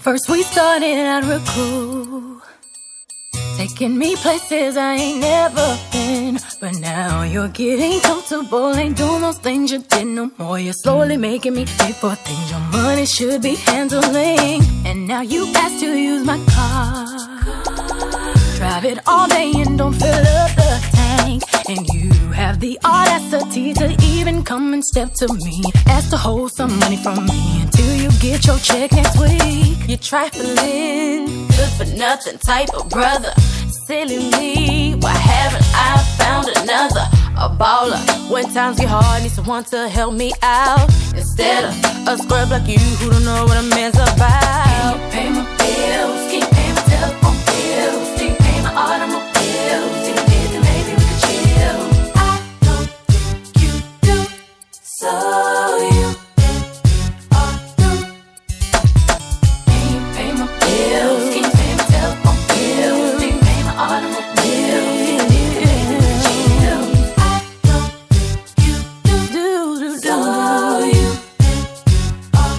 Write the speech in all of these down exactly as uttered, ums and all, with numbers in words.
first we started out real cool, taking me places I ain't never been. But now you're getting comfortable, ain't doing those things you did no more. You're slowly making me pay for things your money should be handling. And now you ask to use my car, drive it all day and don't fill up the tank. And you have the audacity to even come and step to me, ask to hold some money from me until you get your check next week. You're trifling, good for nothing type of brother. Silly me, why haven't I found another? A baller, when times get hard, need someone to help me out, instead of a scrub like you who don't know what a man's about. Can you pay my bills? Can you pay my telephone bills? Can you pay my automobiles? If you did, then maybe we could chill. I don't think you do, so you are through. Can you pay my bills? Can you pay my telephone bills? Can you pay my automobiles? If you did, then maybe we could chill. I don't think you do, do, do, so you are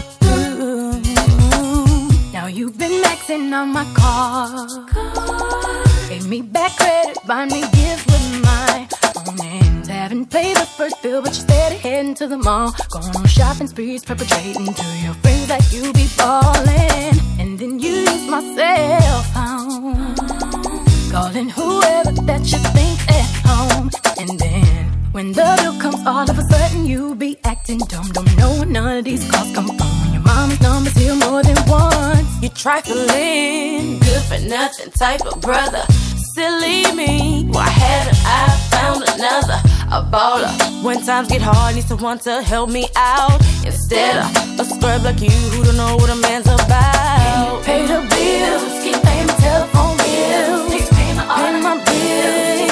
through. Now you've been maxing on my car, gave me back credit, buy me gifts with my own names. Haven't paid the first bill, but you're steady heading to the mall, going on shopping sprees, perpetrating to your friends like you be ballin'. And then you use my cell phone, calling whoever that you think at home. And then when the bill comes, all of a sudden you be acting dumb. Don't know where none of these calls come from. When your mama's number's here more than once. You're trifling, good for nothing type of brother. Silly me, why haven't I found another? A baller, when times get hard, need someone to help me out, instead of a scrub like you who don't know what a man's about. Can you pay the bills? Can you pay my telephone bills? Can you pay my pay my bills?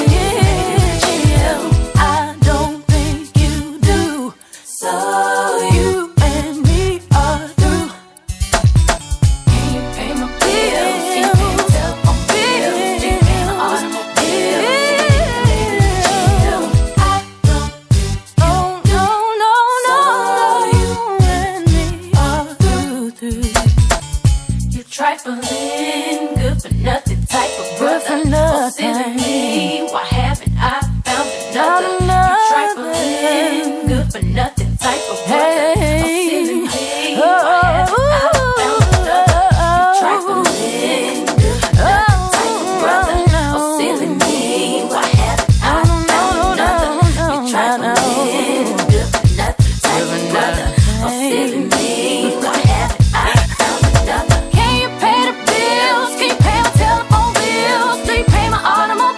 I don't think you do, so you and me are through. Can you pay my bills? Can you pay my telephone bills? Can you pay my automobiles? I don't think you do, no, no, no, you and me are through, through. You're trifling, good for nothing type of brother. Oh, silly me, why haven't I found another? You're trifling, good for nothing type of brother. Oh, silly me, why haven't I found another? You're trifling, good for nothing type of brother. Oh, silly me, why haven't I found another? You're trifling, good for nothing type of brother. Oh, silly me, why haven't I found another? Can you pay the bills? Can you pay my telephone bills? Do you pay my automobile?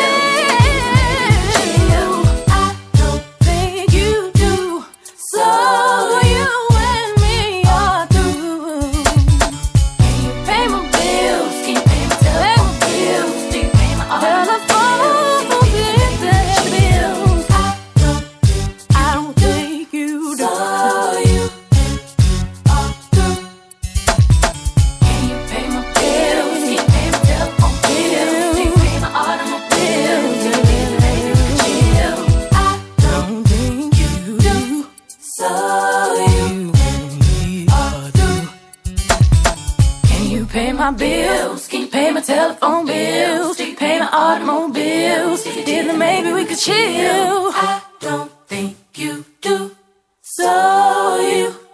I don't think you do, so you and me are through. Can you pay my bills? Can you pay my telephone bills? Do you pay my automobiles? I don't think you do, so you are through. Can you pay my bills? Can you pay my telephone bills? Do you pay my automobiles? If you did, then maybe we could chill. I don't think you do, so you and me are through. Can you pay my bills? Can you pay my telephone bills? Do you pay my automobiles? If you did, then maybe we could chill. I don't think you do, so you